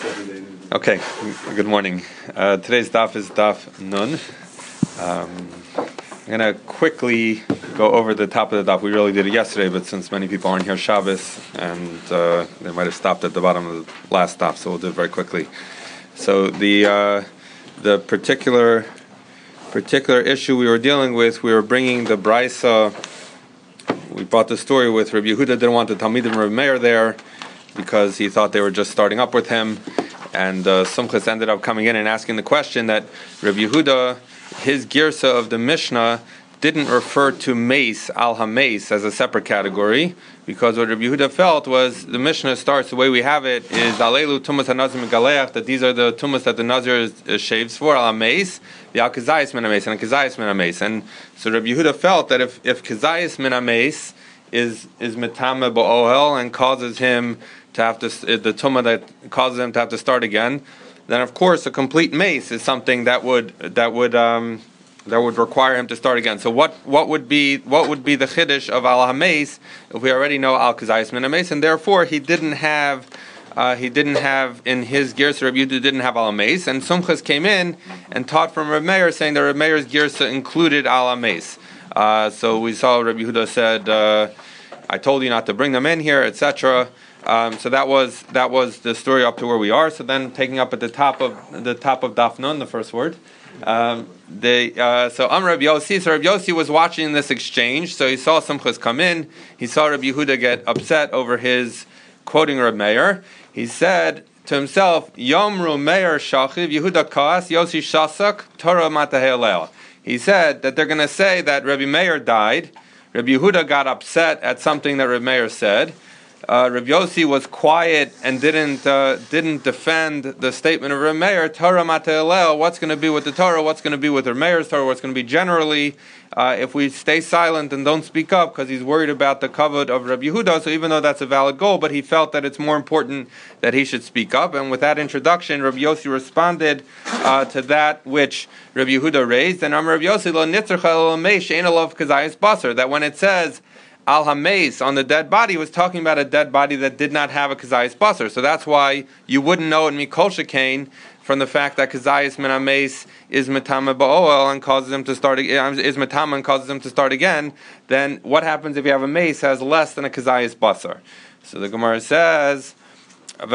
Okay, good morning. Today's daf is daf nun. I'm going to quickly go over the top of the daf. We really did it yesterday, but since many people aren't here Shabbos, and they might have stopped at the bottom of the last daf, so we'll do it very quickly. So the particular issue we were dealing with, we were bringing the Brisa. We brought the story with Rabbi Yehuda didn't want the Talmidim of Rabbi Meir there because he thought they were just starting up with him. And Sumchus ended up coming in and asking the question that Rabbi Yehuda, his girsa of the Mishnah, didn't refer to mace, al-ha-mace, as a separate category, because what Rabbi Yehuda felt was the Mishnah starts, the way we have it, is alelu tumas ha-nazir megaleach, that these are the tumas that the Nazir shaves for, al-ha-mace, the al-kazayis min ha-mace, and al-kazayis min ha-mace. And so Rabbi Yehuda felt that if kazayis min ha-mace is metame ba'ohel and causes him to have to, the tumah that causes him to have to start again, then of course a complete mace is something that would require him to start again. So what would be the chiddush of al ha-mace if we already know al kazayis min ha-mace, and therefore he didn't have in his girsa, Rabbi Yehuda didn't have al ha-mace, and Sumchus came in and taught from Rabbi Meir, saying that Rabbi Meir's girsa included al ha-mace. So we saw Rabbi Yehuda said, I told you not to bring them in here, etc. So that was the story up to where we are. So then, taking up at the top of Daf Nun, the first word. So Rabbi Yossi. So Rabbi Yossi was watching this exchange. So he saw Sumchus come in. He saw Rabbi Yehuda get upset over his quoting Rabbi Meir. He said to himself, Yomru Meir Shachiv Yehuda Kaas Yossi Shasak Torah Matahei. He said that they're going to say that Rabbi Meir died. Rabbi Yehuda got upset at something that Rabbi Meir said. Rabbi Yossi was quiet and didn't defend the statement of Rabbi Meir. Torah matei, what's going to be with the Torah? What's going to be with Rabbi Meir's Torah? What's going to be generally? If we stay silent and don't speak up, because he's worried about the kavod of Rabbi Yehuda. So even though that's a valid goal, but he felt that it's more important that he should speak up. And with that introduction, Rabbi Yossi responded to that which Rabbi Yehuda raised. And Rabbi Yossi lo nitzarcha el meish ein alav kazayis basar. That when it says al ha-mace on the dead body, was talking about a dead body that did not have a kazayis basar. So that's why you wouldn't know in mikol shekain from the fact that kazayis min ha-mace is metame ba'oel and causes him to start is metame and causes him to start again. Then what happens if you have a mace has less than a kazayis basar? So the Gemara says, he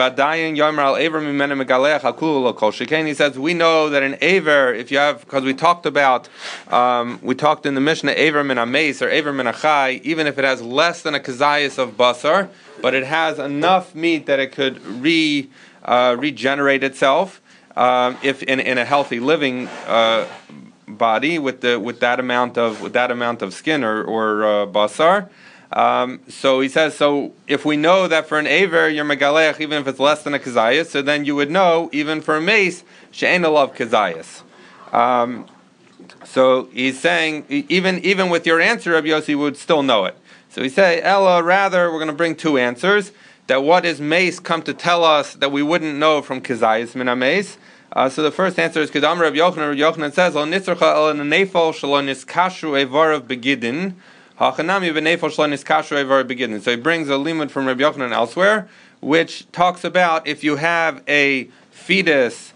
says, we know that an aver, if you have, because we talked in the Mishnah, aver min ha-mace or aver min ha-chai, even if it has less than a kazayis of basar, but it has enough meat that it could regenerate itself, if in a healthy living body with that amount of skin or basar. So he says, so if we know that for an aver you're megalech, even if it's less than a kazayas, so then you would know even for a mace she'ein alav kazayas. So he's saying even with your answer, Rabbi Yossi would still know it. So he say, Ella, rather we're going to bring two answers. That what is mace come to tell us that we wouldn't know from kazayas min ha-mace. So the first answer is Kedam Rabbi Yochanan. Rabbi Yochanan says, Lo nitzarcha el nefel shelo niskashu evarav begidin. So he brings a limud from Rabbi Yochanan elsewhere, which talks about if you have a fetus,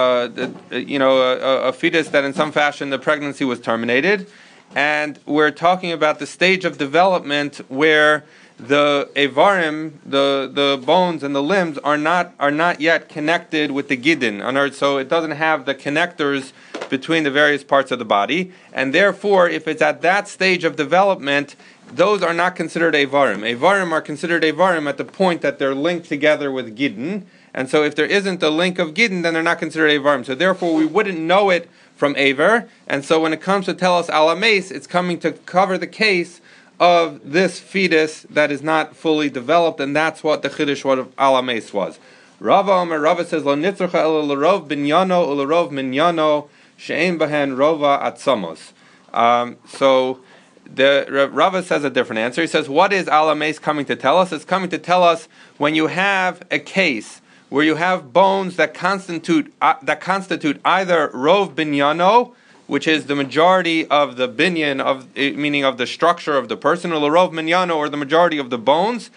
a fetus that in some fashion the pregnancy was terminated, and we're talking about the stage of development where the avarim, the bones and the limbs are not yet connected with the gidin, so it doesn't have the connectors between the various parts of the body, and therefore, if it's at that stage of development, those are not considered avarim. Avarim are considered avarim at the point that they're linked together with gidin, and so if there isn't a link of gidin, then they're not considered avarim. So therefore, we wouldn't know it from aver, and so when it comes to tell us al ha-mace, it's coming to cover the case of this fetus that is not fully developed, and that's what the chiddush of al ha-mace was. Rava says, Lo nitzarcha ela l'rov binyano u'l'rov minyano she'ein bahen rova atzamos. So the Rava says a different answer. He says, what is al ha-mace coming to tell us? It's coming to tell us when you have a case where you have bones that constitute either rov binyano, which is the majority of the binyan, meaning of the structure of the person, or l'rov minyano, or the majority of the bones,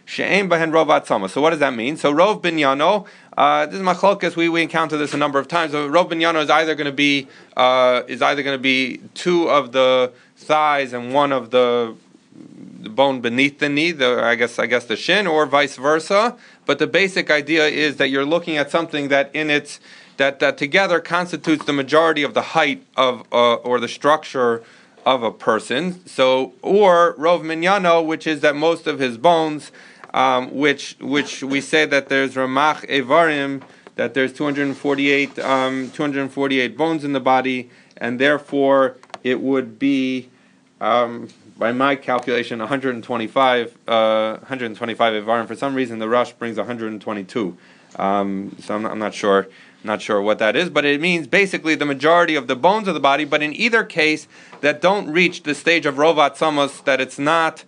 she'ein bahen rov atzamos. So what does that mean? So rov binyano, this is machlokes. We encounter this a number of times. So rov binyano is either going to be two of the thighs and one of the bone beneath the knee, I guess the shin, or vice versa. But the basic idea is that you're looking at something that that together constitutes the majority of the height of or the structure of a person. So, or rov minyano, which is that most of his bones, which we say that there's ramach evarim, that there's 248 bones in the body, and therefore it would be, by my calculation, 125 evarim. For some reason, the Rush brings 122. So I'm not sure what that is, but it means basically the majority of the bones of the body. But in either case, that don't reach the stage of rov atzamos, that it's not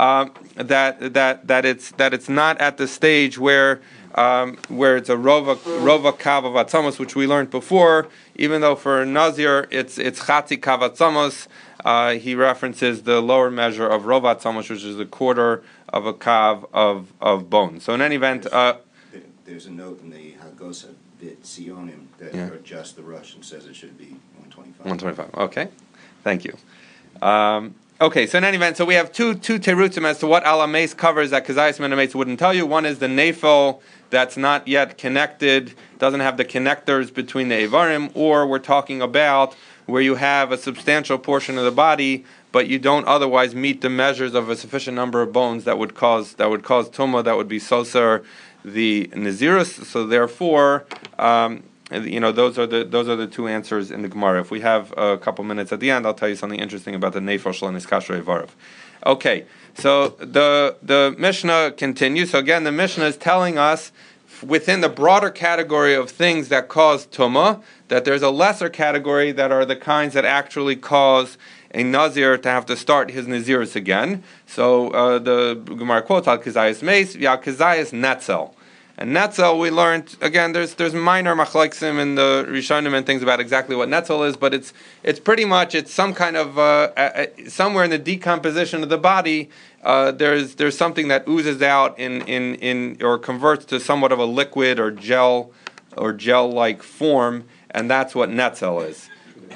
that it's not at the stage where it's a rova kav of atzamos, which we learned before. Even though for Nazir it's chatzi kav atzamos, he references the lower measure of rov atzamos, which is a quarter of a kav of bone. So in any event, there's a note in the Hagosa Bit Sionim that adjusts the Rush and says it should be 125. 125. Okay, thank you. Okay, so in any event, so we have two terutzim as to what alameis covers that Kazayas Menameis wouldn't tell you. One is the nafel that's not yet connected, doesn't have the connectors between the Evarim, or we're talking about where you have a substantial portion of the body, but you don't otherwise meet the measures of a sufficient number of bones that would cause tumah, that would be soser the nazirus. So therefore, those are the two answers in the Gemara. If we have a couple minutes at the end, I'll tell you something interesting about the nefel shel niskashrei varav. Okay, so the Mishnah continues. So again, the Mishnah is telling us within the broader category of things that cause tumah, that there's a lesser category that are the kinds that actually cause a Nazir to have to start his Nazirus again. So the Gemara quotes Al Kazayas Meis, Al Kazayas Netzel. And Netzel, we learned, again, there's minor machleksim in the Rishonim and things about exactly what Netzel is, but it's pretty much, it's some kind of, somewhere in the decomposition of the body, there's something that oozes out in or converts to somewhat of a liquid or gel-like form, and that's what Netzel is.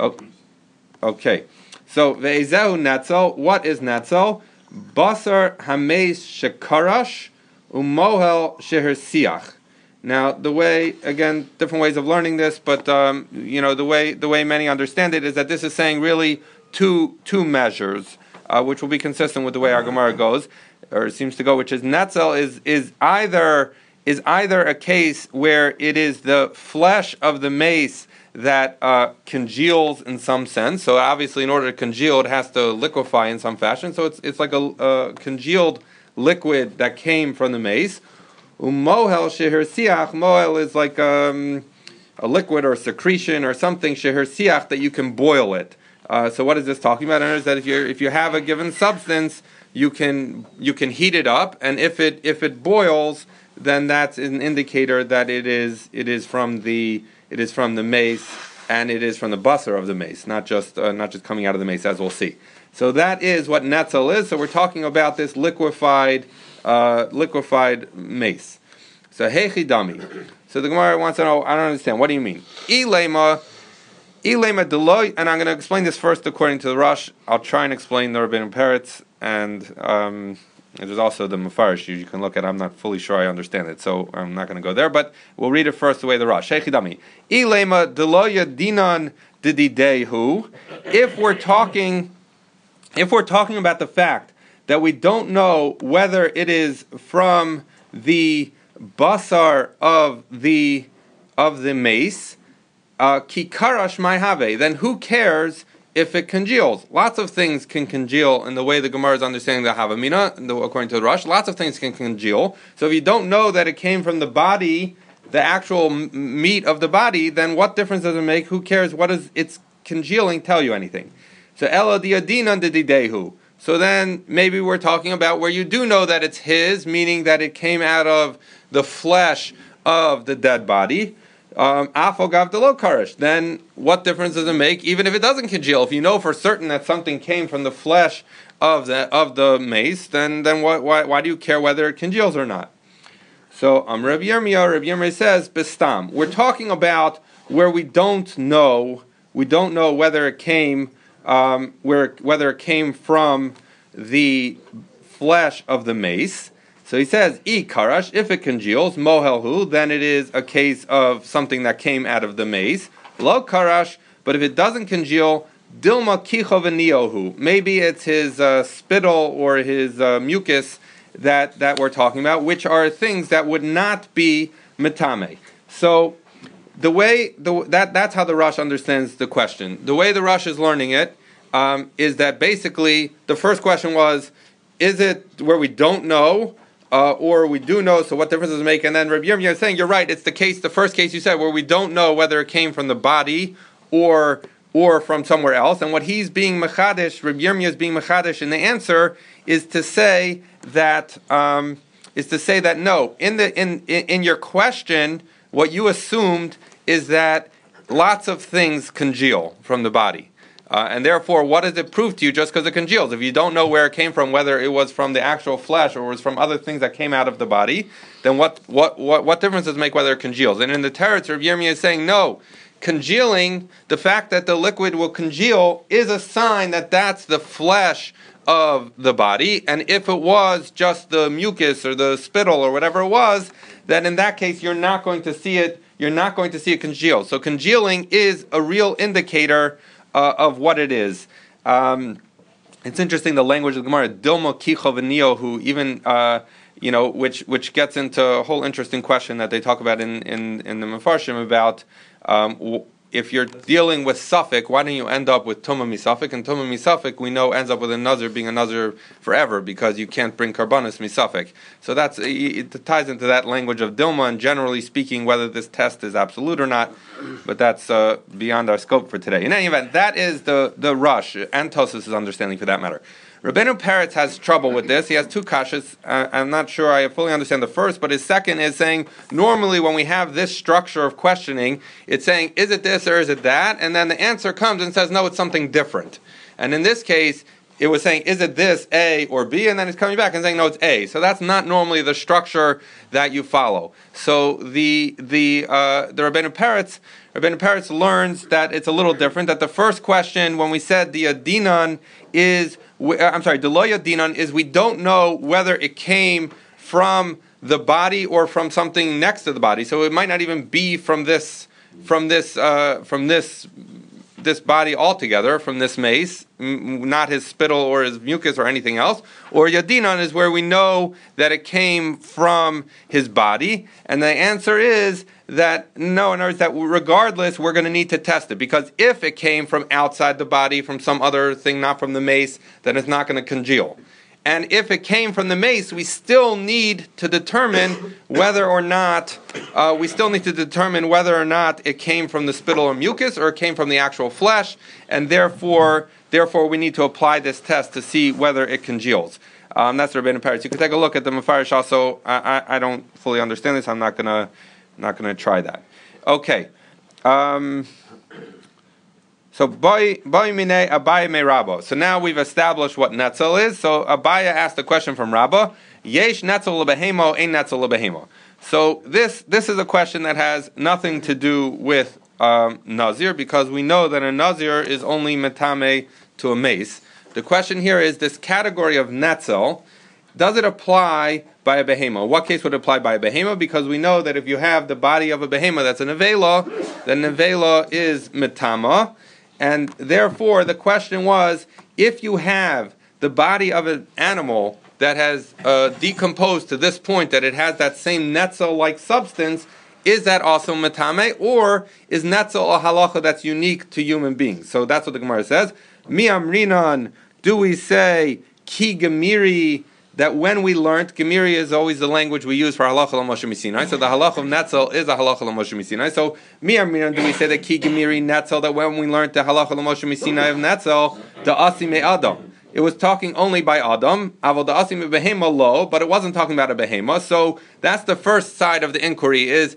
Okay. So, ve'ezehu Netzel, what is Netzel? Basar hameis shekarash umohel sheher siach. Now, the way, again, different ways of learning this, but the way many understand it is that this is saying really two measures, which will be consistent with the way our Gemara goes, or seems to go, which is Netzel is either a case where it is the flesh of the mace that congeals in some sense. So obviously, in order to congeal, it has to liquefy in some fashion. So it's like a congealed liquid that came from the mace. Umohel sheher siach. Mohel is like a liquid or secretion or something sheher siach that you can boil it. So what is this talking about? Is that if you have a given substance, you can heat it up, and if it boils, then that's an indicator that it is from the mace, and it is from the basar of the mace, not just coming out of the mace, as we'll see. So that is what netzel is. So we're talking about this liquefied mace. So heichi dami. So the Gemara wants to know, I don't understand. What do you mean? Ilema deloy, and I'm going to explain this first according to the Rush. I'll try and explain the Rabbeinu Peretz, and there's also the Mefarish you can look at. I'm not fully sure I understand it, so I'm not going to go there. But we'll read it first the way the Rush. Heichi dami. Ilema deloya dinan dididehu. If we're talking about the fact that we don't know whether it is from the basar of the mace, kikarash mayhave, then who cares if it congeals? Lots of things can congeal in the way the Gemara is understanding the Havamina, according to the Rush. Lots of things can congeal. So if you don't know that it came from the body, the actual meat of the body, then what difference does it make? Who cares? What does its congealing tell you anything? So ela diadinan dididehu. So then maybe we're talking about where you do know that it's his, meaning that it came out of the flesh of the dead body. Afogav de lo karish. Then what difference does it make, even if it doesn't congeal? If you know for certain that something came from the flesh of the mace, then why do you care whether it congeals or not? So Rabbi Yirmiyah says bestam. We're talking about where we don't know whether it came whether it came from the flesh of the mace. So he says, I karash, if it congeals, mohelhu, then it is a case of something that came out of the mace. Lo karash, but if it doesn't congeal, dilma kicho v'niohu. Maybe it's his spittle or his mucus that we're talking about, which are things that would not be metame. So that's how the Rosh understands the question. The way the Rosh is learning it is that basically the first question was, is it where we don't know? Or we do know, so what difference does it make? And then Rabbi Yirmiyah is saying, you're right, it's the first case you said, where we don't know whether it came from the body or from somewhere else. And what he's being mechadish, Rabbi Yirmiyah is being mechadish in the answer, is to say that no. In your question, what you assumed is that lots of things congeal from the body. And therefore, what does it prove to you just because it congeals? If you don't know where it came from, whether it was from the actual flesh or was from other things that came out of the body, then what difference does it make whether it congeals? And in the Teretz, Rabbi Yirmiyah is saying, no, congealing, the fact that the liquid will congeal is a sign that that's the flesh of the body. And if it was just the mucus or the spittle or whatever it was, then in that case, you're not going to see it congeal. So congealing is a real indicator of what it is. It's interesting, the language of the Gemara, Dilma Kicho V'Niohu, even which gets into a whole interesting question that they talk about in the Mefarshim about if you're dealing with Suffolk, why don't you end up with Tumah Misafik? And Tumah Misafik, we know, ends up with a Nazir being a Nazir forever because you can't bring Karbanis Misafik. So it ties into that language of Dilma, and generally speaking, whether this test is absolute or not, but that's beyond our scope for today. In any event, that is the Rush, and Tosfos' understanding for that matter. Rabbeinu Peretz has trouble with this. He has two kashas. I'm not sure I fully understand the first, but his second is saying, normally when we have this structure of questioning, it's saying, is it this or is it that? And then the answer comes and says, no, it's something different. And in this case, it was saying, is it this, A or B? And then it's coming back and saying, no, it's A. So that's not normally the structure that you follow. So the Rabbeinu Peretz learns that it's a little different, that the first question, when we said the Adinan is, Deloya Dinan is we don't know whether it came from the body or from something next to the body. So it might not even be from this body altogether, from this mace, not his spittle or his mucus or anything else. Or Yadinan is where we know that it came from his body. And the answer is that no, in other words, that regardless, we're going to need to test it. Because if it came from outside the body, from some other thing, not from the mace, then it's not going to congeal. And if it came from the mace, we still need to determine whether or not it came from the spittle or mucus or it came from the actual flesh, and therefore we need to apply this test to see whether it congeals. That's Rabbeinu Peretz. You can take a look at the Mefarish also. I don't fully understand this. I'm not gonna try that. Okay. So Abaye me Rabba. So now we've established what netzel is. So Abaye asked a question from Rabba. Yesh netzel lebehemo, ein netzel lebehemo. So this is a question that has nothing to do with Nazir, because we know that a Nazir is only metame to a mace. The question here is this category of netzel, does it apply by a behema? What case would it apply by a behema? Because we know that if you have the body of a behema that's a nevela, then nevela is metama. And therefore, the question was, if you have the body of an animal that has decomposed to this point, that it has that same netzel-like substance, is that also metame, or is netzel a halacha that's unique to human beings? So that's what the Gemara says. Mi amrinan, do we say ki gemiri, that when we learned, Gemiri is always the language we use for halacha l'Moshe Misinai. So the halacha of netzel is a halacha l'Moshe Misinai. So miyamiran, do we say that ki Gemiri netzel, that when we learned the halacha l'Moshe Misinai of netzel, the asi me adam, it was talking only by adam, avol the asi me behema lo, but it wasn't talking about a behema. So that's the first side of the inquiry is,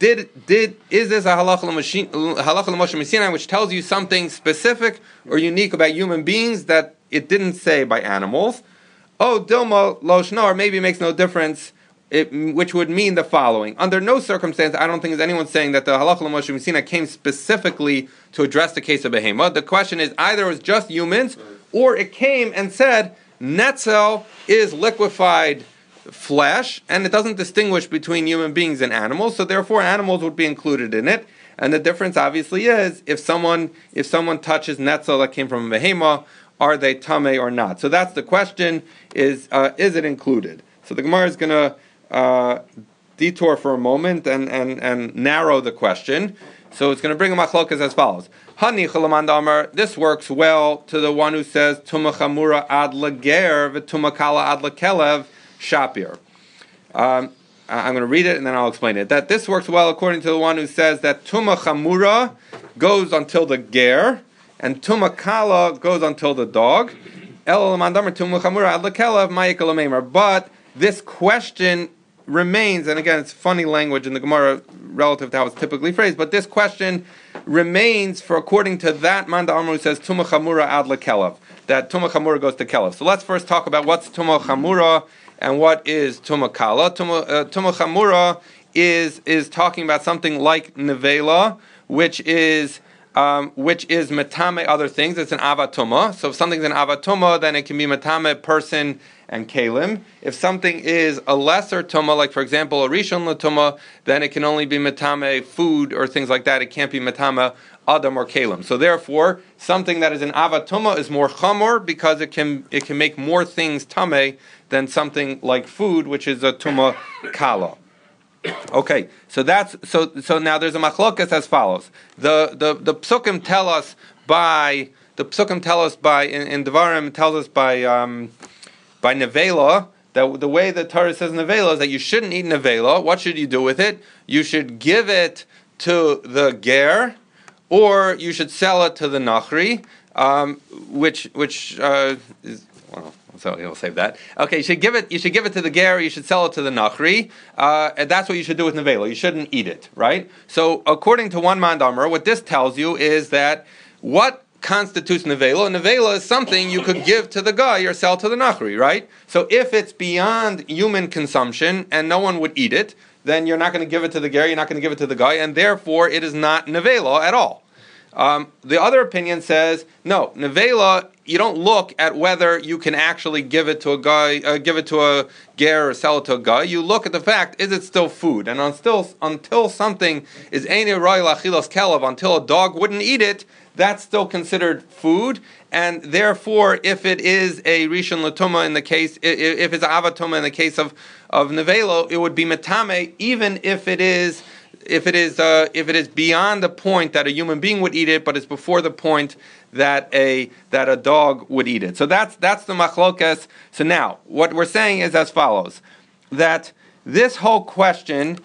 is this a halacha l'Moshe Sinai, which tells you something specific or unique about human beings that it didn't say by animals? Oh, Dilma Loshna, or maybe it makes no difference, which would mean the following. Under no circumstance, I don't think there's anyone saying that the halacha l'Moshe Sinai came specifically to address the case of behema. The question is either it was just humans, or it came and said, netzel is liquefied flesh, and it doesn't distinguish between human beings and animals, so therefore animals would be included in it. And the difference obviously is if someone touches netzel that came from a behema, are they tamei or not? So that's the question: is it included? So the Gemara is going to detour for a moment and narrow the question. So it's going to bring a machlokas as follows: Hani chalaman damar. This works well to the one who says tuma chamura ad lager v'tuma kala ad lakelev shapir. I'm going to read it and then I'll explain it. That this works well according to the one who says that tuma chamura goes until the ger, and tuma kala goes until the dog. But this question remains, and again, it's funny language in the Gemara relative to how it's typically phrased, but this question remains for according to that Manda Amru who says tuma chamura ad lekelev, that tuma chamura goes to kelev. So let's first talk about what's tuma chamura and what is tuma kala. Tuma chamura is talking about something like nevela, which is metame other things. It's an avatuma. So if something's an avatuma, then it can be metame person and kalim. If something is a lesser tuma, like for example a rishon latuma, then it can only be metame food or things like that. It can't be metame adam or kalim. So therefore, something that is an avatuma is more chamor because it can make more things tame than something like food, which is a tuma kala. Okay, so now there's a machlokas as follows. The psukim tell us by in Devarim tells us by nevela, that the way the Torah says nevela is that you shouldn't eat nevela. What should you do with it? You should give it to the ger, or you should sell it to the nachri, which is well. So he'll save that. Okay, you should give it to the ger, you should sell it to the nachri, and that's what you should do with nevela. You shouldn't eat it, right? So according to one mandamer, what this tells you is that what constitutes nevela? Nevela is something you could give to the guy or sell to the nachri, right? So if it's beyond human consumption and no one would eat it, then you're not going to give it to the ger, you're not going to give it to the guy, and therefore it is not nevela at all. The other opinion says, no, nevela, you don't look at whether you can actually give it to a guy, give it to a ger or sell it to a guy. You look at the fact, is it still food? And until something is einei ra'oi la'achilas kelev, until a dog wouldn't eat it, that's still considered food. And therefore, if it is a rishon latuma in the case, if it's avatuma in the case of nevela, it would be metame, even if it is beyond the point that a human being would eat it, but it's before the point that a dog would eat it. So that's the machlokas. So now what we're saying is as follows: that this whole question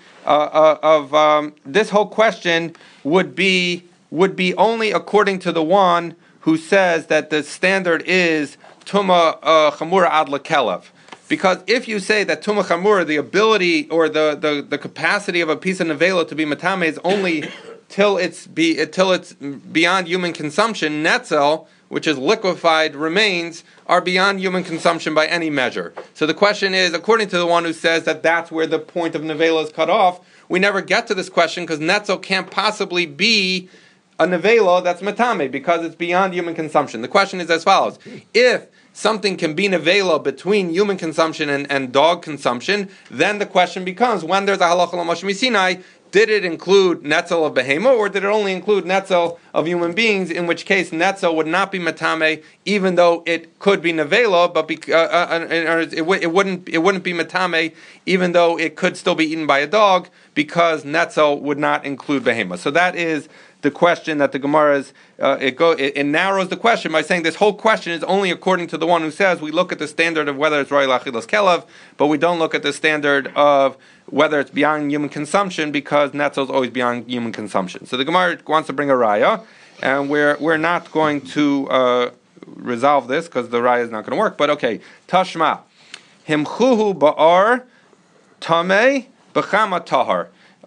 would be only according to the one who says that the standard is tuma chamura ad lekelev. Because if you say that tuma chamura, the ability or the capacity of a piece of nevela to be matame is only till it's beyond human consumption, netzel, which is liquefied remains, are beyond human consumption by any measure. So the question is, according to the one who says that that's where the point of nevela is cut off, we never get to this question because netzel can't possibly be a nevela that's matame because it's beyond human consumption. The question is as follows: if something can be nevela between human consumption and dog consumption, then the question becomes, when there's a halacha l'Moshe Sinai, did it include netzel of behema, or did it only include netzel of human beings, in which case netzel would not be matame, even though it could be nevela, but it wouldn't be matame, even though it could still be eaten by a dog, because netzel would not include behema. So that is the question that the Gemara is, it narrows the question by saying this whole question is only according to the one who says we look at the standard of whether it's ra'oi la'achilas kelev, but we don't look at the standard of whether it's beyond human consumption, because netzel is always beyond human consumption. So the Gemara wants to bring a raya, and we're not going to resolve this because the raya is not going to work. But okay, tashma himchuhu ba'ar tamei b'chama tahar.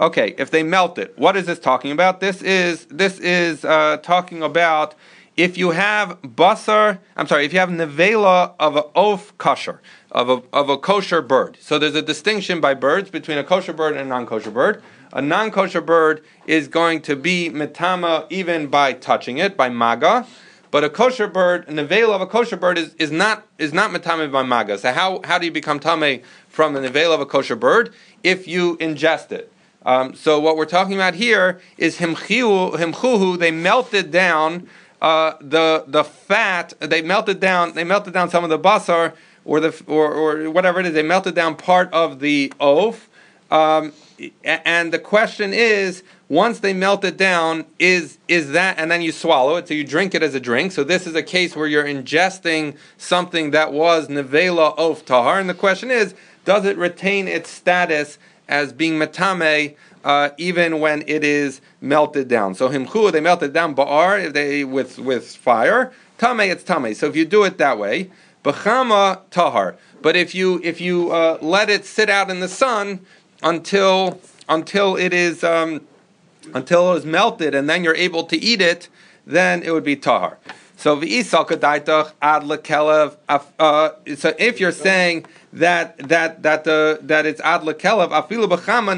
Okay, if they melt it, what is this talking about? This is talking about if you have basar. If you have nevela of a oaf kosher, of a kosher bird. So there's a distinction by birds between a kosher bird and a non-kosher bird. A non-kosher bird is going to be metama even by touching it, by maga. But a kosher bird, a nevela of a kosher bird is not metame by maga. So how do you become tame from a nevela of a kosher bird? If you ingest it. So what we're talking about here is himchuhu. They melted down the fat. They melted down some of the basar or whatever it is. They melted down part of the oaf. And the question is, once they melt it down, is that, and then you swallow it, so you drink it as a drink. So this is a case where you're ingesting something that was nevela of tahar, and the question is, does it retain its status as being metame even when it is melted down? So himchu, they melted down ba'ar, with fire. Tame, it's tame. So if you do it that way, b'chama tahar. But if you let it sit out in the sun until it is melted, and then you're able to eat it, then it would be tahar. So v'isal kadaitach ad lekelev. So if you're saying that it's ad lekelev, afilu b'chama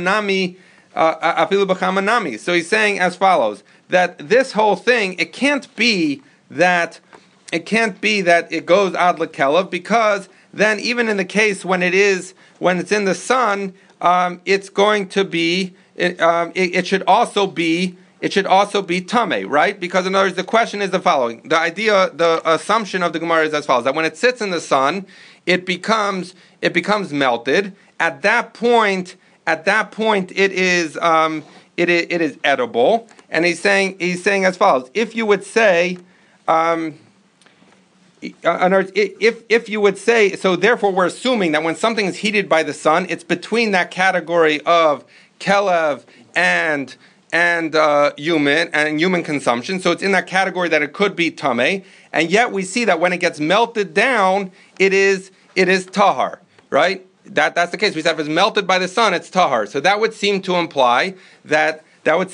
nami. So he's saying as follows: that this whole thing, it can't be that it goes ad lekelev, because then even in the case when it's in the sun, it's going to be. It should also be tameh, right? Because in other words, the question is the following: the assumption of the Gemara is as follows: that when it sits in the sun, it becomes melted. At that point, it is edible. And he's saying as follows: if you would say. If you would say, so therefore we're assuming that when something is heated by the sun, it's between that category of kelev and human consumption. So it's in that category that it could be tameh, and yet we see that when it gets melted down, it is tahar, right? That's the case. We said if it's melted by the sun, it's tahar. So that would seem to imply that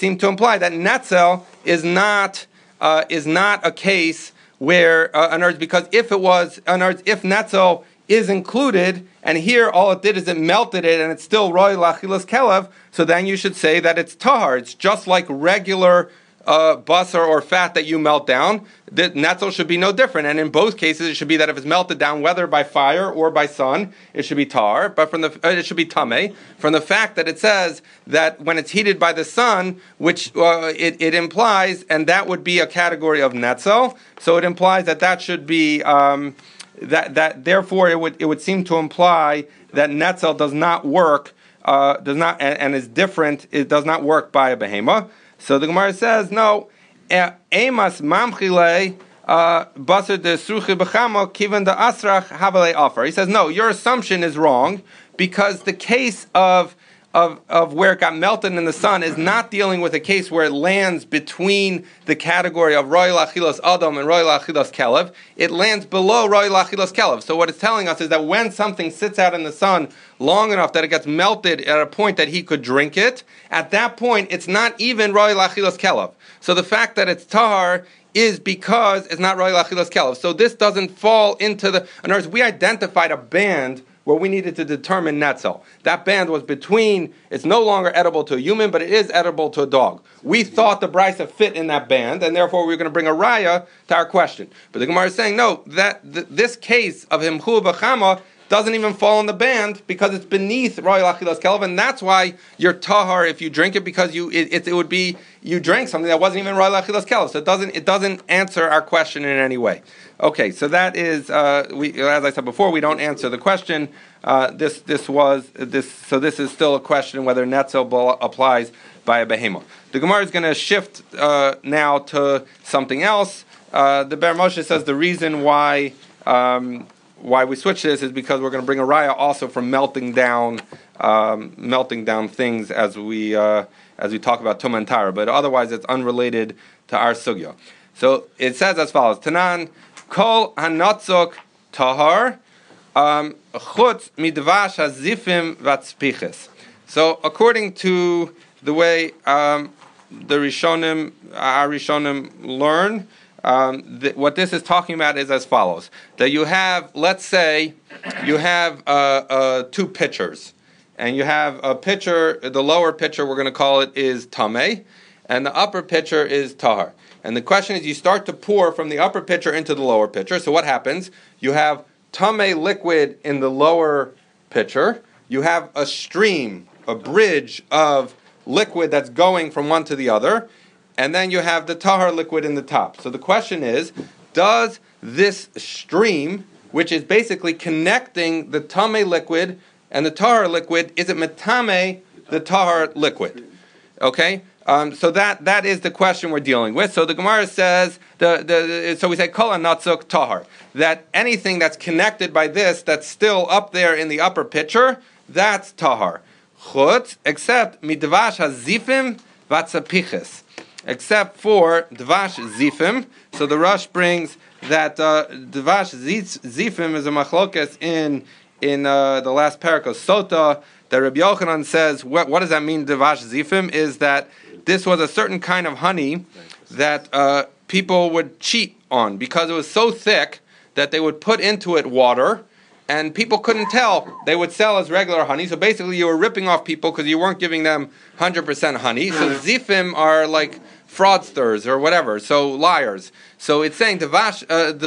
netzel is not a case where because if netzel is included, and here all it did is it melted it, and it's still roy lachilas kelev, so then you should say that it's tahar. It's just like regular basar or fat that you melt down. The netzel should be no different, and in both cases it should be that if it's melted down, whether by fire or by sun, it should be tahar. But it should be tameh. From the fact that it says that when it's heated by the sun, which it implies, and that would be a category of netzel, so it implies that should be. That therefore it would seem to imply that netzel does not work, and is different. It does not work by a behema. So the Gemara says no. Emas mamchile basar de sruchi b'chamo kivan de asrach havale offer. He says no. Your assumption is wrong, because the case of where it got melted in the sun is not dealing with a case where it lands between the category of roy lachilos adam and roy lachilos kelev. It lands below roy lachilos kelev. So what it's telling us is that when something sits out in the sun long enough that it gets melted at a point that he could drink it, at that point it's not even roy lachilos kelev. So the fact that it's tahar is because it's not roy lachilos kelev. So this doesn't fall into the. In other words, we identified a band where we needed to determine netzel. That band was between, it's no longer edible to a human, but it is edible to a dog. We thought the brisa fit in that band, and therefore we were going to bring a raya to our question. But the Gemara is saying, no, this case of himchu b'chama doesn't even fall in the band, because it's beneath roy lachilas kelev, and that's why you're tahar if you drink it, because it would be, you drank something that wasn't even roy lachilas kelev. So it doesn't answer our question in any way. Okay, so that is, as I said before, we don't answer the question. This is still a question whether netzel applies by a behema. The Gemara is going to shift now to something else. The Ber Moshe says the reason why we switch this is because we're going to bring a raya also from melting down things as we talk about Tumah and Tara, but otherwise it's unrelated to our sugya. So it says as follows: Tanan kol hanatzok tahar chutz midvash hazifim vatzpiches. So according to the way the Rishonim, our Rishonim learn, what this is talking about is as follows: that you have, let's say, you have two pitchers, and you have a pitcher. The lower pitcher, we're going to call it, is tameh, and the upper pitcher is tahar. And the question is, you start to pour from the upper pitcher into the lower pitcher. So what happens? You have tameh liquid in the lower pitcher. You have a stream, a bridge of liquid that's going from one to the other, and then you have the tahar liquid in the top. So the question is, does this stream, which is basically connecting the tameh liquid and the tahar liquid, is it metame the tahar liquid? Okay, so that is the question we're dealing with. So the Gemara says, so we say kol hanatzuk tahar, that anything that's connected by this, that's still up there in the upper pitcher, that's tahar. Chutz, except midvash hazifim vatzapiches, except for dvash zifim. So the Rush brings that dvash zifim is a machlokes in the last parak of Sota. That Rabbi Yochanan says, what does that mean? Dvash zifim is that this was a certain kind of honey that people would cheat on because it was so thick that they would put into it water. And people couldn't tell. They would sell as regular honey. So basically you were ripping off people because you weren't giving them 100% honey. So zifim are like fraudsters or whatever, so liars. So it's saying Devash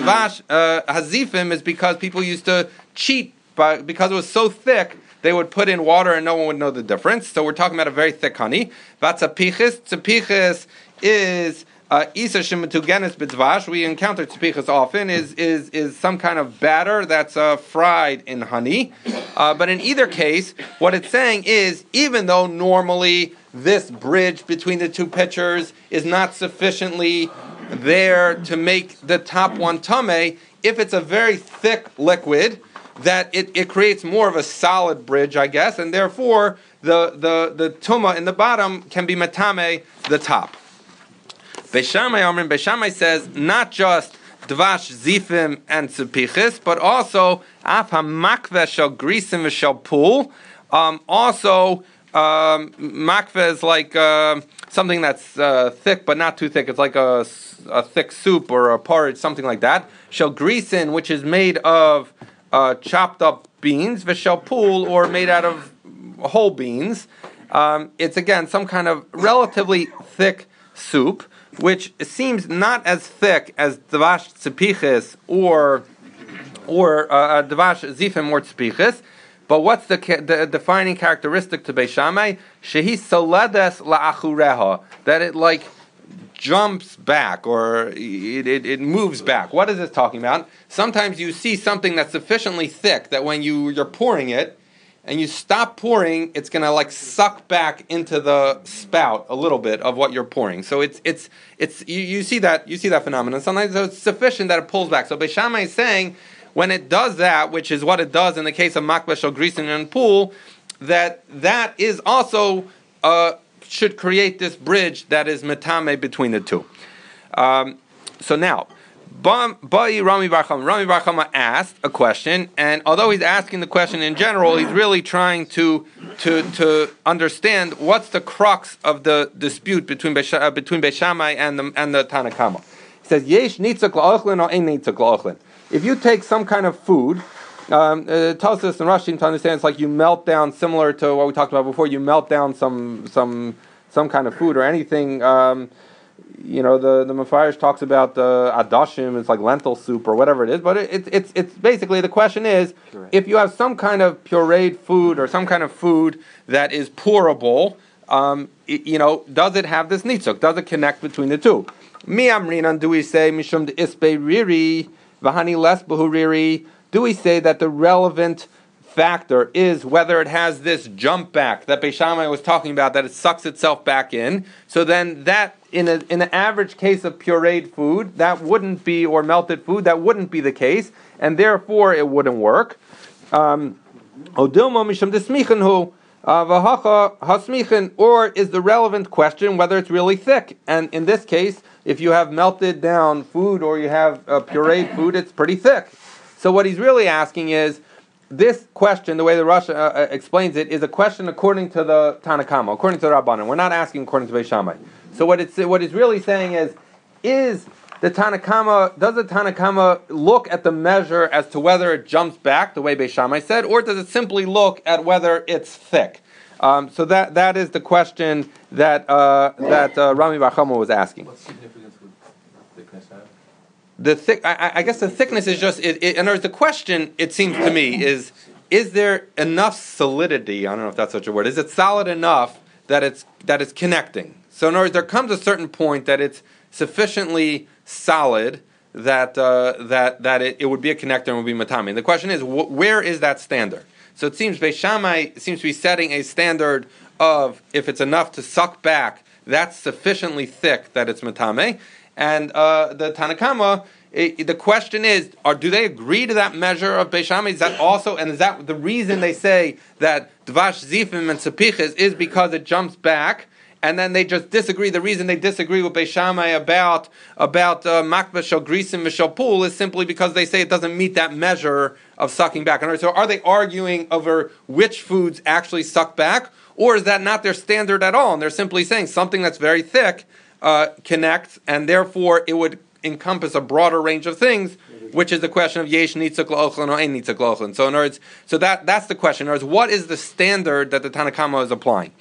hazifim is because people used to cheat because it was so thick, they would put in water and no one would know the difference. So we're talking about a very thick honey. Vatzapiches. Tzapiches is Isa Shematugenis B'Dvash, we encounter tzapichas often, is some kind of batter that's fried in honey. But in either case, what it's saying is, even though normally this bridge between the two pitchers is not sufficiently there to make the top one tameh, if it's a very thick liquid, that it creates more of a solid bridge, I guess, and therefore the tumah in the bottom can be matame the top. Beis Shammai says not just dvash zifim and tzepichis, but also af hamakveh shel grisim v'shel pool. Also, makveh is like something that's thick but not too thick. It's like a thick soup or a porridge, something like that. Shel grisin, which is made of chopped up beans, v'shel pool, or made out of whole beans. It's again some kind of relatively thick soup, which seems not as thick as dvash tzepiches or dvash zifim or tzepiches. But what's the defining characteristic to Beis Shammai? Shehi soledes la'achureha, that it like jumps back or it moves back. What is this talking about? Sometimes you see something that's sufficiently thick that when you're pouring it, and you stop pouring, it's going to like suck back into the spout a little bit of what you're pouring. So it's you see that phenomenon. Sometimes it's sufficient that it pulls back. So Beis Shammai is saying when it does that, which is what it does in the case of makbeh shel grisin and pool, that is also should create this bridge that is metame between the two. So now, Rami Bar Chama asked a question, and although he's asking the question in general, he's really trying to understand what's the crux of the dispute between Beis Shammai and the Tana Kama. He says, Yesh nitzuk la'ochlin or ein nitzuk la'ochlin. If you take some kind of food, Tosfos and Rashi to understand, it's like you melt down, similar to what we talked about before. You melt down some kind of food or anything. The Mefarish talks about adashim. It's like lentil soup or whatever it is. But it's basically the question is, if you have some kind of pureed food or some kind of food that is pourable, does it have this nitzuk? Does it connect between the two? Mi amrinan, do we say mishum de ispe riri v'hani les behuriri? Do we say that the relevant factor is whether it has this jump back that Beis Shammai was talking about, that it sucks itself back in? So then that, in an average case of pureed food, that wouldn't be, or melted food, that wouldn't be the case, and therefore it wouldn't work. Or is the relevant question whether it's really thick? And in this case, if you have melted down food or you have pureed food, it's pretty thick. So what he's really asking is, this question, the way the Rosh explains it, is a question according to the Tanakama, according to the Rabbanan. We're not asking according to Beis Shammai. So what it's really saying is does the Tanakama look at the measure as to whether it jumps back, the way Beis Shammai said, or does it simply look at whether it's thick? So that is the question that Rami Bar Chama was asking. What significance would thickness have? I guess the thickness is just. In other words, the question, it seems to me, is there enough solidity? I don't know if that's such a word. Is it solid enough that it's connecting? So in other words, there comes a certain point that it's sufficiently solid that it would be a connector and would be matami. And the question is, where is that standard? So it seems Beis Shammai seems to be setting a standard of if it's enough to suck back, that's sufficiently thick that it's matame. And the Tanakama, the question is, do they agree to that measure of Beis Shammai? Is that also, and is that the reason they say that Dvash Zifim and Tzapiches is because it jumps back? And then they just disagree. The reason they disagree with Beis Shammai about Makbah Shel Grisim V'Shel Pool is simply because they say it doesn't meet that measure of sucking back. So are they arguing over which foods actually suck back? Or is that not their standard at all? And they're simply saying something that's very thick connects, and therefore it would encompass a broader range of things, which is the question of yesh nitzuk la'ochlin or ein nitzuk la'ochlin. So in other words, that's the question. In other words, what is the standard that the Tanakama is applying?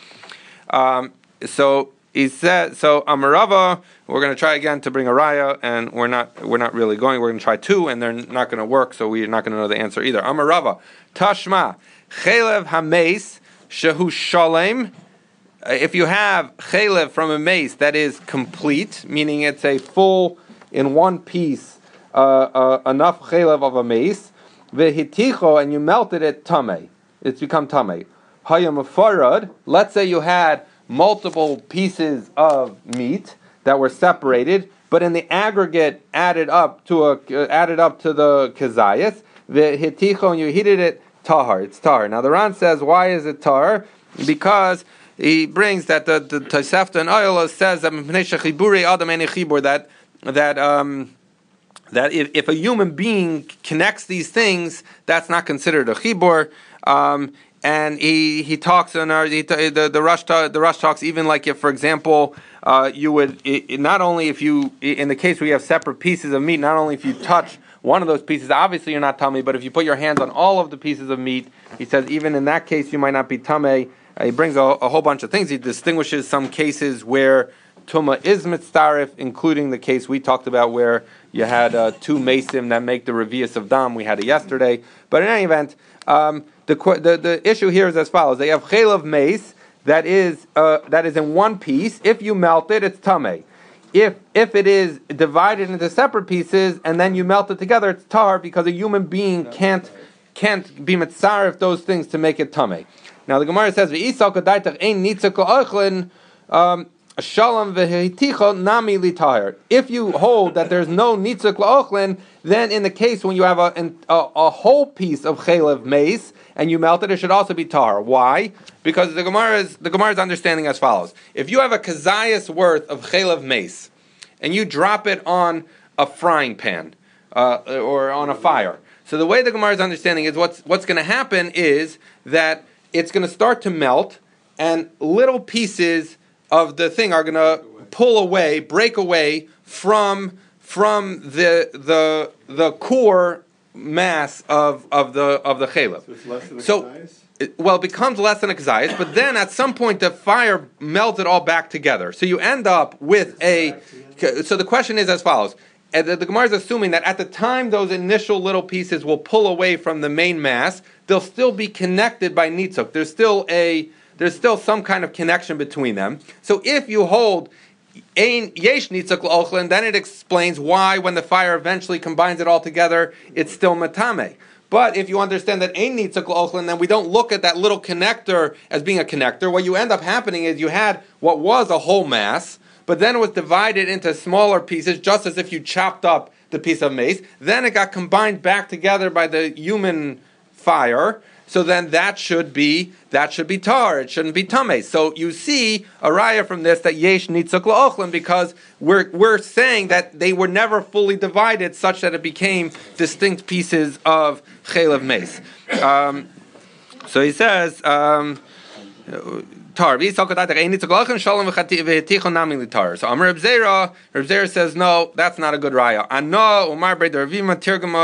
So he said. So Amarava, we're going to try again to bring a raya, and we're not really going. We're going to try two, and they're not going to work. So we're not going to know the answer either. Amarava, Tashma, Chelev Hameis Shehu Shalem. If you have chelev from a mace that is complete, meaning it's a full, in one piece, enough chelev of a mace, vehiticho, and you melted it tamei, it's become tamei. Hayamafarad, let's say you had multiple pieces of meat that were separated, but in the aggregate added up to the kezayis, vehiticho, and you heated it tahar, it's tahar. Now the Ran says, why is it tahar? Because he brings that the Tosefta and Oil says that if a human being connects these things, that's not considered a chibur. And he talks in the Rush talks even like if, for example, you would not only if you in the case where you have separate pieces of meat, not only if you touch one of those pieces, obviously you're not tamei, but if you put your hands on all of the pieces of meat, he says even in that case you might not be tamei. He brings a whole bunch of things. He distinguishes some cases where Tumah is mitzaref, including the case we talked about where you had two mesim that make the revius of dam. We had it yesterday. But in any event, the issue here is as follows. They have chelev mace that is in one piece. If you melt it, it's tamei. If it is divided into separate pieces and then you melt it together, it's tar, because a human being can't be mitzaref those things to make it tamei. Now the Gemara says, if you hold that there's no nitzuk la'ochlin, then in the case when you have a whole piece of chelev mace and you melt it, it should also be tar. Why? Because the Gemara's understanding as follows: if you have a kazayas worth of chelev mace and you drop it on a frying pan or on a fire, so the way the Gemara's understanding is what's going to happen is that it's going to start to melt, and little pieces of the thing are going to break away from the core mass of the chelev. So it's less than a kazayas? It becomes less than a kazayas, but then at some point the fire melts it all back together. So you end up with So the question is as follows. The Gemara is assuming that at the time those initial little pieces will pull away from the main mass, they'll still be connected by nitzuk. There's still some kind of connection between them. So if you hold ein yesh nitzuk la'ochlin, then it explains why when the fire eventually combines it all together, it's still matame. But if you understand that ein nitzuk la'ochlin, then we don't look at that little connector as being a connector. What you end up happening is you had what was a whole mass, but then it was divided into smaller pieces, just as if you chopped up the piece of mace. Then it got combined back together by the human fire. so then that should be tar. It shouldn't be tameh. So you see a raya from this that yesh nitzuk la'ochlim, because we're saying that they were never fully divided such that it became distinct pieces of chaylev mace. So he says. Tar. So Amar Reb Zera says, no, that's not a good raya. Ano Umar Brei Ravima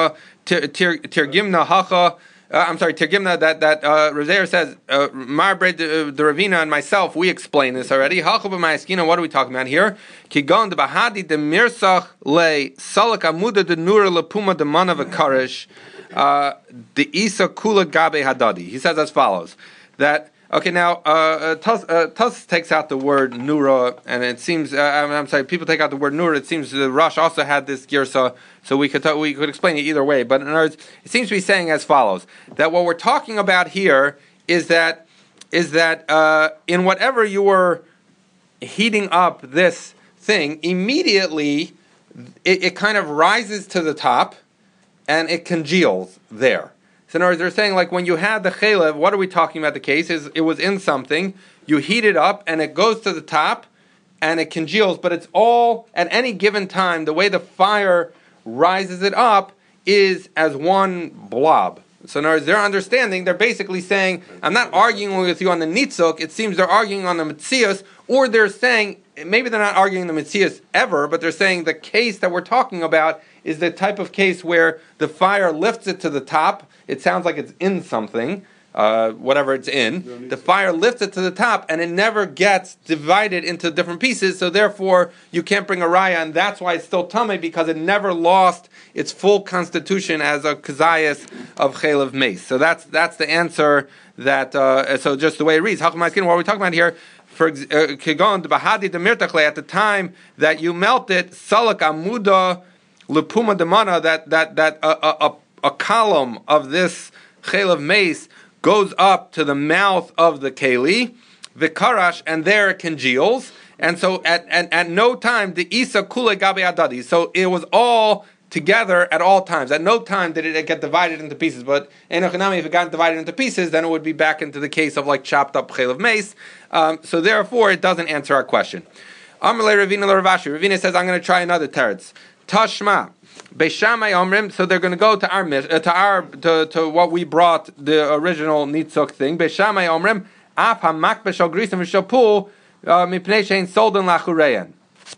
Tirgimna Hacha. Tirgimna, that Reb Zera says, Mar Brei the Ravina and myself, we explained this already. Hacha b'ma'askina, what are we talking about here? Kigon de Bahadi de Mirsach le Salak Amuda de Nura le Puma de Mana v'Karish the Isa Kula Gabe Hadadi. He says as follows, that okay, now Tus takes out the word nura, and it seems I'm sorry, people take out the word nura. It seems the Rosh also had this girsa, so we could explain it either way. But in other words, it seems to be saying as follows: that what we're talking about here is that in whatever you were heating up this thing, immediately it kind of rises to the top, and it congeals there. So in other words, they're saying, like, when you had the chaylev, what are we talking about? The case is it was in something, you heat it up, and it goes to the top, and it congeals, but it's all, at any given time, the way the fire rises it up is as one blob. So in other words, their understanding, they're basically saying, I'm not arguing with you on the nitzuk, it seems they're arguing on the mitzias, or they're saying, maybe they're not arguing the mitzias ever, but they're saying the case that we're talking about is the type of case where the fire lifts it to the top. It sounds like it's in something, whatever it's in. The fire lifts it to the top, and it never gets divided into different pieces, so therefore you can't bring a raya, and that's why it's still tameh, because it never lost its full constitution as a kazayas of chaylev mace. So that's the answer that, so just the way it reads. What are we talking about here? For Kigon, the Bahadi de Mirtachle, at the time that you melt it, Salak Amuda Lepuma Demana, that a column of this chaylev mace goes up to the mouth of the keli, vikarash, and there it congeals. And so at no time the isa kule gabe adadi. So it was all together at all times. At no time did it get divided into pieces. But if it got divided into pieces, then it would be back into the case of like chopped up chaylev mace. So therefore, it doesn't answer our question. Amalei Ravina Ravashi. Ravina says, I'm going to try another teretz. Tashma. Beishamai Omrim, so they're going to go to our to what we brought, the original nitzuk thing. Beishamai Omrim, Af hamak b'shal grisim v'shapul mipnei shein solden lachureyan.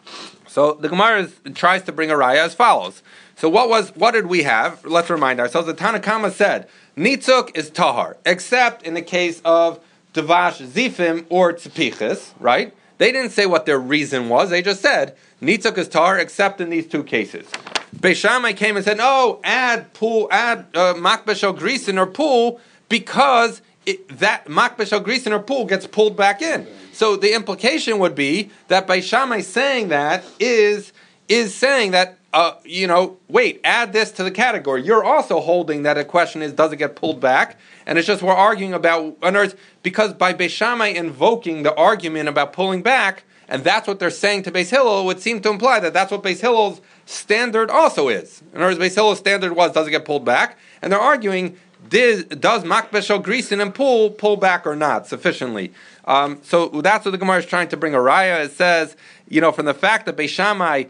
So the Gemara tries to bring a raya as follows. So what did we have? Let's remind ourselves. The Tanakama said nitzuk is tahar, except in the case of devash zifim or tzipichis, right? They didn't say what their reason was. They just said nitzuk is tahar, except in these two cases. Beis Shammai came and said, no, add makbesh or grisin or pool, because that makbesh or grisin or pool gets pulled back in. So the implication would be that Beis Shammai saying that is saying that, wait, add this to the category. You're also holding that a question is, does it get pulled back? And it's just we're arguing about, because by Beis Shammai invoking the argument about pulling back, and that's what they're saying to Beis Hillel, would seem to imply that that's what Beis Hillel's standard also is. In other words, Beis Hillel's standard was, does it get pulled back? And they're arguing, does makbesh or grisin and pull back or not sufficiently? So that's what the Gemara is trying to bring a raya. It says, from the fact that Beis Shammai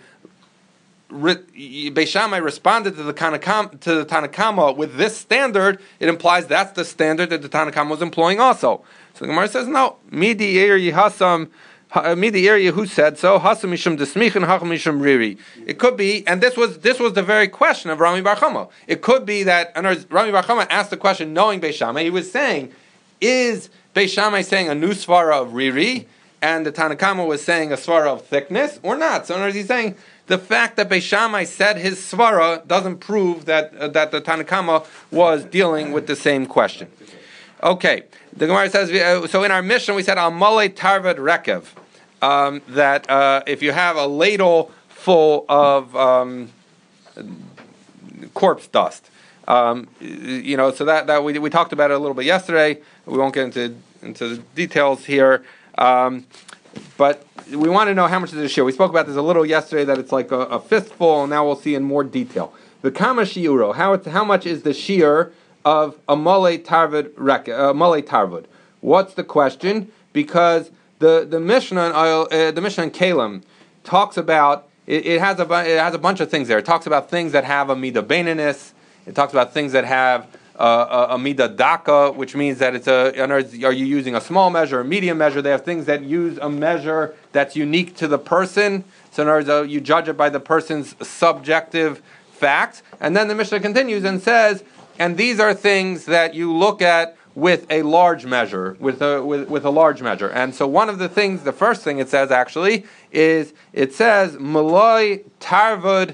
responded to the Tanakama with this standard, it implies that's the standard that the Tanakama was employing also. So the Gemara says, no, midi yer yihasam. The area who said so, Hasam Mishum Desmichin, Hacham Mishum Riri. It could be, and this was the very question of Rami Bar Chama. It could be that, Rami Bar Chama asked the question knowing Beis Shammai. He was saying, is Beis Shammai saying a new svara of Riri, and the Tanakama was saying a svara of thickness, or not? So in other words, he's saying the fact that Beis Shammai said his svara doesn't prove that the Tanakama was dealing with the same question. Okay, the Gemara says, so in our mission we said, Al-Malei Tarvad Rekev, that if you have a ladle full of corpse dust, so that we talked about it a little bit yesterday. We won't get into the details here, but we want to know how much is the shear. We spoke about this a little yesterday, that it's like a fistful, and now we'll see in more detail. The kama shiuro, how much is the shear of a Malay Tarvud. What's the question? Because the Mishnah in Kalim talks about it has a bunch of things there. It talks about things that have a midah beininus. It talks about things that have a midah daka, which means that it's in other words, are you using a small measure, a medium measure? They have things that use a measure that's unique to the person. So in other words, you judge it by the person's subjective facts. And then the Mishnah continues and says, and these are things that you look at with a large measure, with a large measure. And so one of the things, the first thing it says actually is it says Malay Tarvud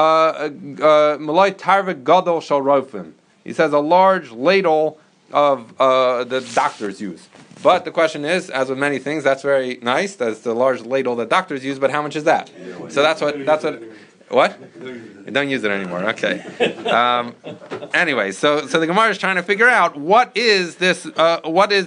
Gadol Shal Rofim. He says a large ladle of the doctors use. But the question is, as with many things, that's very nice. That's the large ladle that doctors use. But how much is that? So that's what. What? You don't use it anymore. Okay. Anyway, so the Gemara is trying to figure out what is this shear?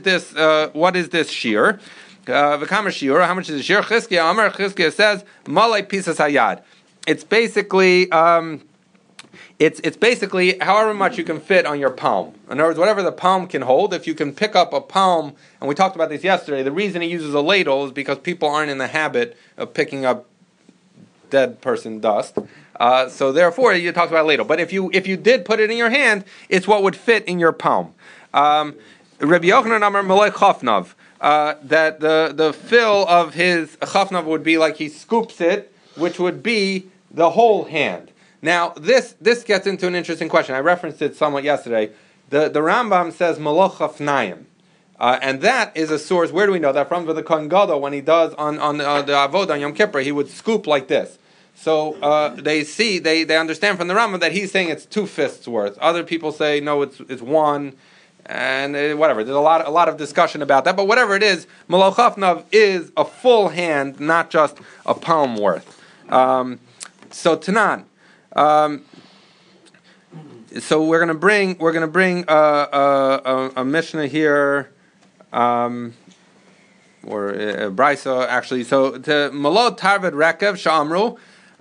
V'kama shiur? How much is the shear? Chizkiya Amar Chizkiya says malay pisas hayad. It's basically it's basically however much you can fit on your palm. In other words, whatever the palm can hold. If you can pick up a palm, and we talked about this yesterday. The reason he uses a ladle is because people aren't in the habit of picking up dead person dust. So therefore, you talked about a ladle. But if you did put it in your hand, it's what would fit in your palm. Rabbi Yochanan Amar Malay Chafnav, that the fill of his chafnav would be like he scoops it, which would be the whole hand. Now, this gets into an interesting question. I referenced it somewhat yesterday. The Rambam says Malach Chafnayim. And that is a source. Where do we know that from? For the Kohen Gadol, when he does on the Avodah on Yom Kippur, he would scoop like this. So they understand from the Rambam that he's saying it's 2 fists worth. Other people say no, it's one, and whatever. There's a lot of discussion about that. But whatever it is, Malach Chafnav is a full hand, not just a palm worth. So Tanan. So we're gonna bring a Mishnah here, or a Brisa actually. So to Malot Tarvad Rekev Shamru,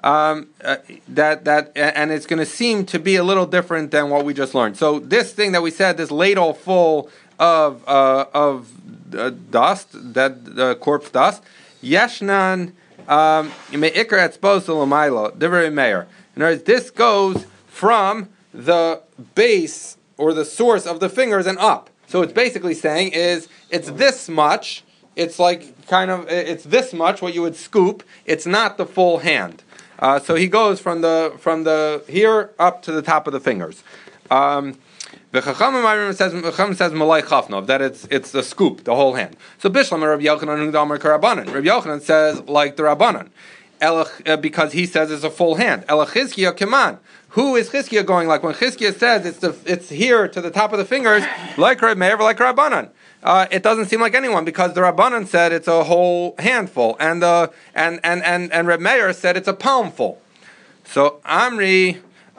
that and it's going to seem to be a little different than what we just learned. So this thing that we said, this ladle full of dust, that corpse dust, Yeshnan Meikar Etzbos L'Maylo Divrei Meir. In other words, this goes from the base or the source of the fingers and up. So it's basically saying is it's this much. It's like it's this much what you would scoop. It's not the full hand. So he goes from the here up to the top of the fingers. The Chacham says Malay Chafnov, that it's the scoop, the whole hand. So Bishlam Rabbi Yochanan Hudamar Karabanan. Rabbi Yochanan says like the Rabbanan. Because he says it's a full hand. Elachizkiya Keman. Who is Chizkiya going like? When Chizkiya says it's here to the top of the fingers, like Reb Meir, like Rabbanan. It doesn't seem like anyone because the Rabbanan said it's a whole handful, and Reb Meir said it's a palmful. So Amri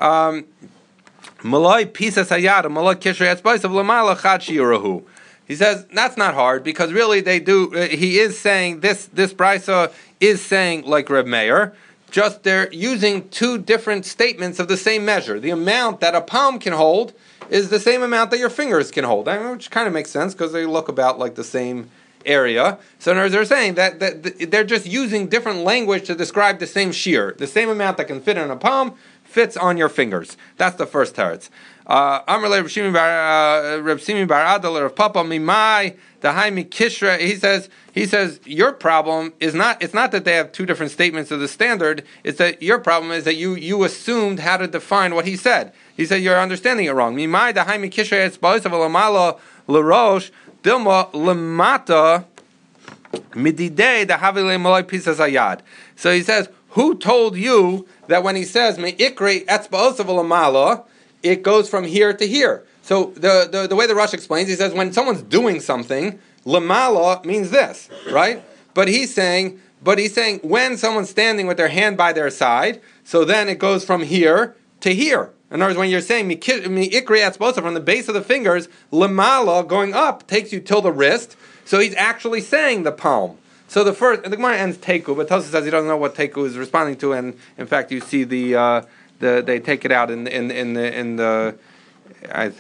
Malay Pisas Hayad Malay Kishrei Etzbais of Lamala Chachi Yurahu. He says that's not hard because really they do. He is saying this brisa is saying like Reb Meir, just they're using 2 different statements of the same measure. The amount that a palm can hold is the same amount that your fingers can hold, which kind of makes sense because they look about like the same area. So in other words, they're saying that they're just using different language to describe the same shear. The same amount that can fit in a palm fits on your fingers. That's the first teretz. Amar le Reb Shimi bar Adal Rav Papa mimai dahaimi kishra. He says your problem is not. It's not that they have 2 different statements of the standard. It's that your problem is that you assumed how to define what he said. He said you're understanding it wrong. Mimai dahaimi kishra etzba'os of alamala l'rosh dilma lemata mididei dahavile malay pisas hayad. So he says, who told you that when he says meikre etzba'os of alamala, it goes from here to here? So the way the Rush explains, he says when someone's doing something, lamala means this, right? But he's saying when someone's standing with their hand by their side, so then it goes from here to here. In other words, when you're saying ikri etzbosa from the base of the fingers, lamala going up takes you till the wrist. So he's actually saying the palm. So the Gemara ends teku, but Tosfos says he doesn't know what teku is responding to, and in fact you see they take it out in the I think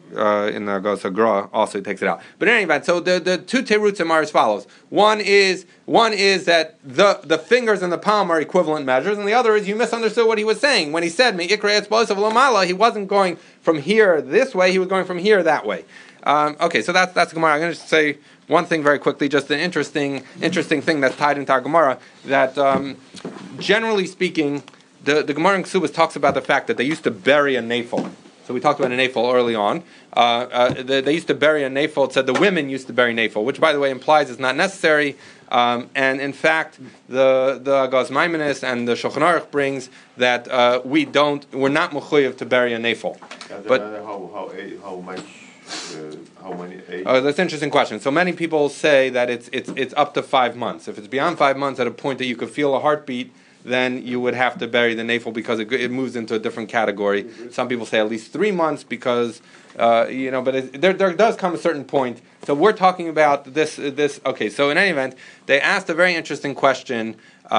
in the Gosa Gra also takes it out. But in any event, so the two terutzim are as follows. One is that the fingers and the palm are equivalent measures, and the other is you misunderstood what he was saying. When he said Me'ikra Etzbos of Lamala, he wasn't going from here this way, he was going from here that way. Okay, so that's Gemara. I'm going to say one thing very quickly, just an interesting thing that's tied into our Gemara, that generally speaking, the Gemara in Ksubas talks about the fact that they used to bury a nafel. So we talked about a nafel early on. They used to bury a nafel. It said the women used to bury nafel, which, by the way, implies it's not necessary. And in fact, the Agaz Maimonides and the Shulchan Aruch brings that we're not mechuyev to bury a nafel. But how many age? That's an interesting question. So many people say that it's up to 5 months. If it's beyond 5 months, at a point that you could feel a heartbeat, then you would have to bury the nafel because it moves into a different category. Some people say at least 3 months because, but there does come a certain point. So we're talking about this. Okay, so in any event, they asked a very interesting question.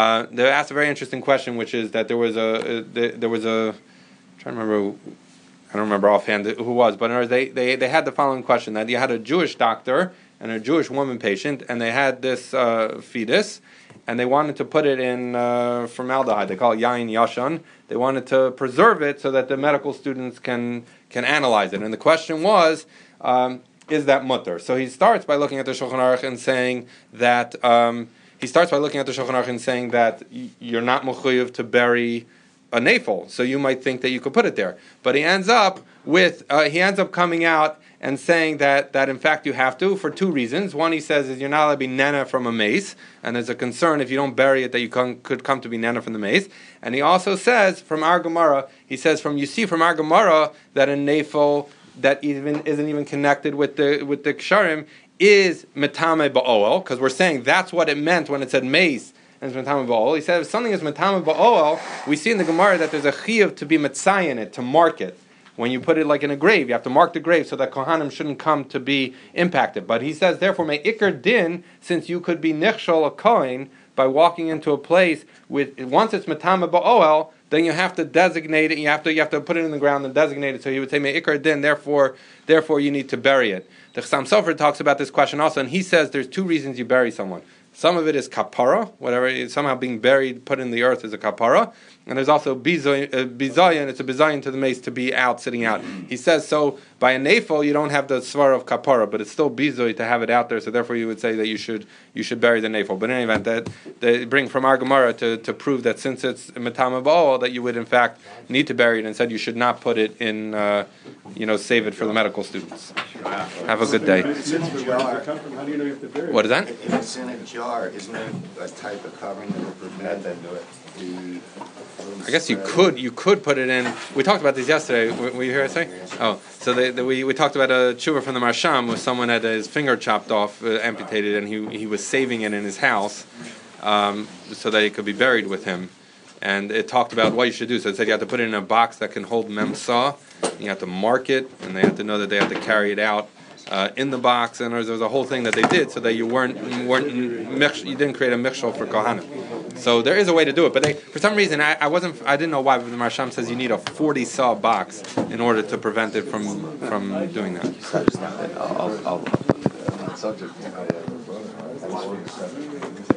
Which is that there was a. I'm trying to remember. I don't remember offhand who was, but in other words, they had the following question: that you had a Jewish doctor and a Jewish woman patient, and they had this fetus. And they wanted to put it in formaldehyde. They call it yain yashan. They wanted to preserve it so that the medical students can analyze it. And the question was, is that mutter? So he starts by looking at the Shulchan Aruch and saying that you're not mechuyev to bury a nafel. So you might think that you could put it there, but he ends up coming out and saying that in fact you have to, for two reasons. One, he says, is you're not allowed to be nana from a mace, and there's a concern if you don't bury it that you could come to be nana from the mace. And he also says from our Gemara, you see from our Gemara that a nafel that isn't even connected with the ksharim is metame ba'oel, because we're saying that's what it meant when it said mace and it's metame ba'oel. He said if something is metame ba'oel, we see in the Gemara that there's a chiyuv to be metzayin it, to mark it. When you put it like in a grave, you have to mark the grave so that Kohanim shouldn't come to be impacted. But he says, therefore, may ikar din, since you could be nichshol a kohen by walking into a place with, once it's metame ba'oel, then you have to designate it. You have to put it in the ground and designate it. So he would say, may ikar din, therefore you need to bury it. The Chassam Sofer talks about this question also, and he says there's two reasons you bury someone. Some of it is kapara, whatever is somehow being buried, put in the earth is a kapara. And there's also bizayin, it's a bizayin to the mace to be out, sitting out. He says, so by a nafel, you don't have the svara of kapara, but it's still bizoy to have it out there, so therefore you would say that you should bury the nafel. But in any event, that they bring from our Gemara to prove that since it's metame ba'ol, that you would in fact need to bury it, and said you should not put it in, save it for the medical students. Have a good day. If it's in a jar, How do you know you have to bury it? What is that? if it's in a jar, isn't it a type of covering that will prevent the I guess you could put it in. We talked about this yesterday. Were you here, I say? Oh, so we talked about a tshuva from the Marsham where someone had his finger chopped off, amputated, and he was saving it in his house so that it could be buried with him. And it talked about what you should do. So it said you have to put it in a box that can hold memsa. You have to mark it, and they have to know that they have to carry it out in the box. And there was a whole thing that they did so that you didn't create a mikshel for kohanim. So there is a way to do it, but for some reason I didn't know why. But the Marsham says you need a 40 saw box in order to prevent it from doing that. Subject.